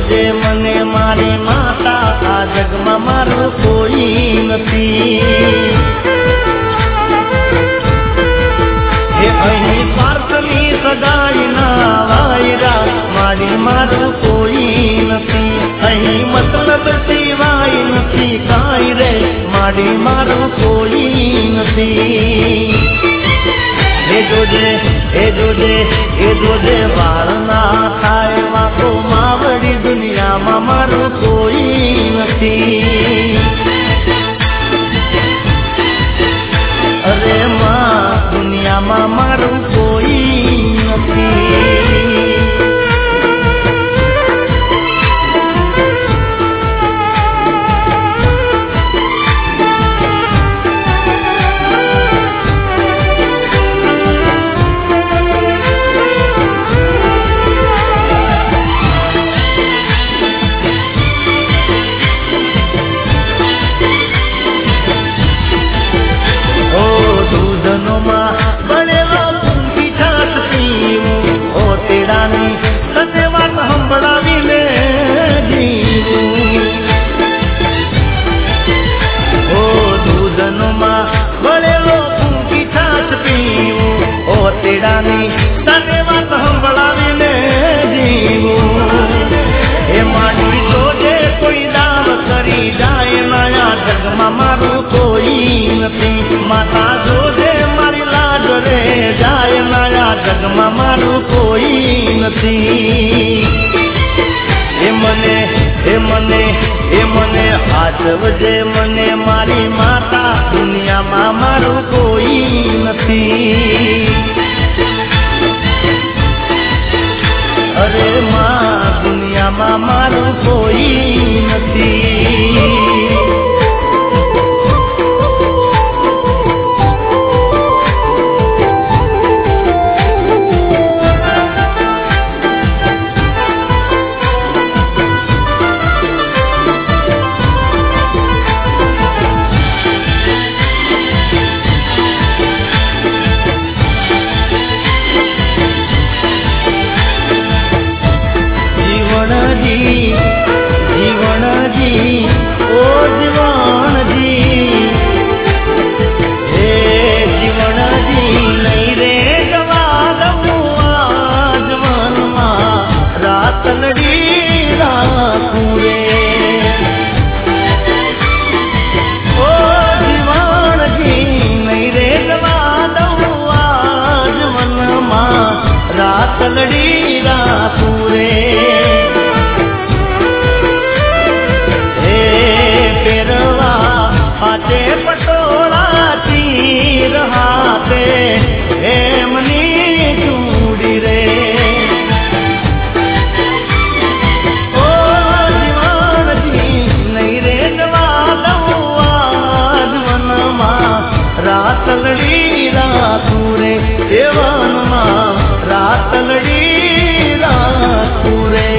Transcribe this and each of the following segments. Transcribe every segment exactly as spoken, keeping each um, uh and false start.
જોજે મને મારી માતા આ જગમાં મારું કોઈ નથી એ અહીં પાર્થની સગાઈ ના વાયરા મારી મારું કોઈ નથી અહીં મતલબ સિવાય નથી કાંઈ રે મારી મારું કોઈ નથી એ જોજે એ જોજે એ જોજે વાળ ના થાય વાકો માવડી દુનિયામાં મારું કોઈ નથી અરે માં દુનિયામાં મારું કોઈ નથી તેડાની તને વાત સંભળાવીને જીવું એ માટી જોજે કોઈ દાવ કરી જાય નયા જગમાં મારું કોઈ નથી માતા જોજે મારી લાજ રે જાય નયા જગમાં મારું કોઈ નથી એ મને એ મને એ મને હાચવજે મને મારી માતા દુનિયામાં મારું કોઈ નથી અરે માં દુનિયામાં મારું કોઈ નથી તલડી રાખું રે હે પેરવા હાથે પટોળા તીર હાથે એમની ચૂડી રે ઓ જીવનજી નહીં રે જવા દઉં આજ વનમાં રાતલડી રાખું રે એ વનમાં રાતલડી રાખું રે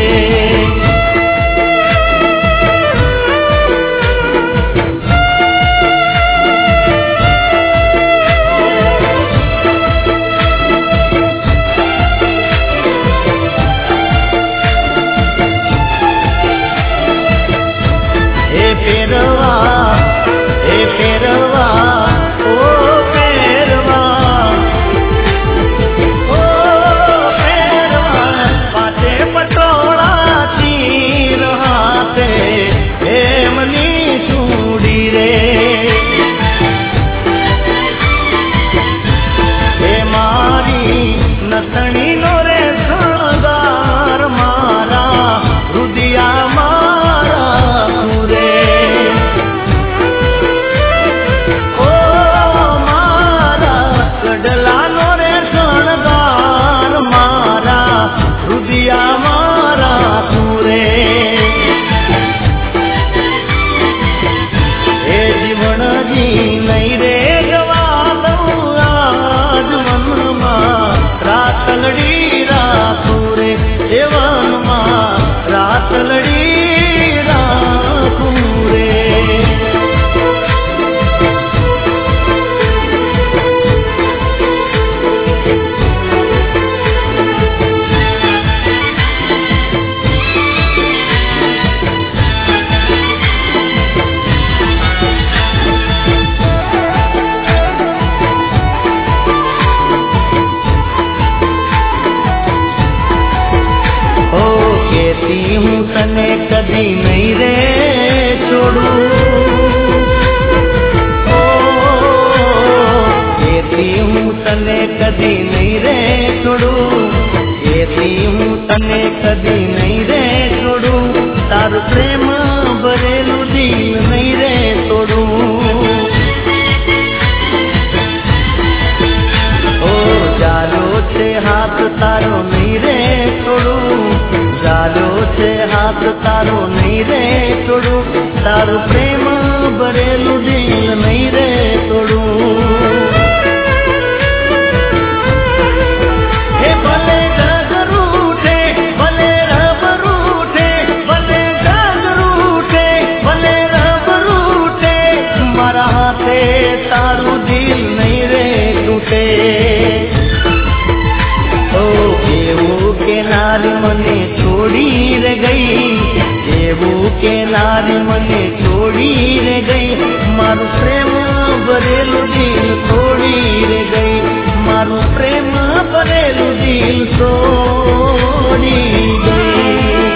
એ પેરવા એ પેરવા ઓ પેરવા ઓ પેરવા તને કદી નહીં રે છોડું, એથી હું તને કદી નહીં રે છોડું, તારું પ્રેમ ભરેલું દિલ નહીં રે તોડું. ઓ જાલો છે હાથ તારો નહીં રે છોડું, જાલો છે હાથ તારો નહીં રે છોડું, તારું પ્રેમ ભરેલું દિલ નહીં રે તોડું. હે ભલે ગગરૂઠે ભલે રબરૂઠે, ભલે ગગરૂઠે ભલે રબરૂઠે, મારા હાથે તારું દિલ નહીં રે તૂટે. ઓ એવું કે નારી મને છોડી રે ગઈ, એવું કે નારી મને છોડી રે ગઈ, મારું પ્રેમ ભરેલું દિલ છોડી રે ગઈ, મારું પ્રેમ ભરેલું દિલ છોડી ગઈ.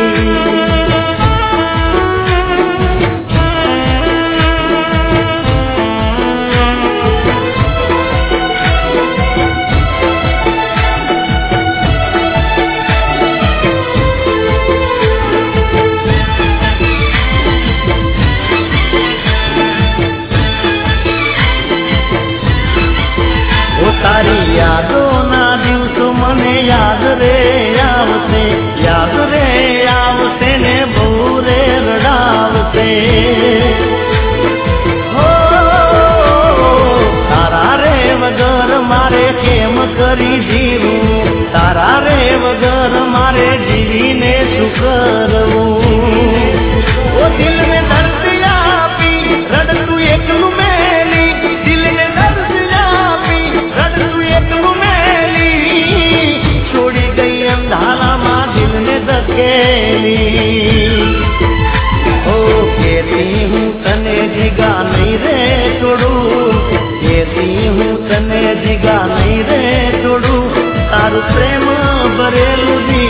તારી યાદોના દિવસો મને યાદ રે આવશે, યાદ રે આવશે ને બહુ રે રડાવશે. હો તારા રે વગર મારે કેમ કરી જીવું, તારા રે વગર મારે જીવીને શું કરવું. ઓ દિલને દર્દ આપી રડતું એકલું મેલી, દિલને દર્દ આપી રડતું એકલું મેલી, છોડી ગઈ અંધારામાં દિલને ધકેલી. ઓ કેતી હું તને જીગા નહીં રે છોડું, કેતી હું તને જીગા નહીં રે છોડું, તારું પ્રેમ ભરેલું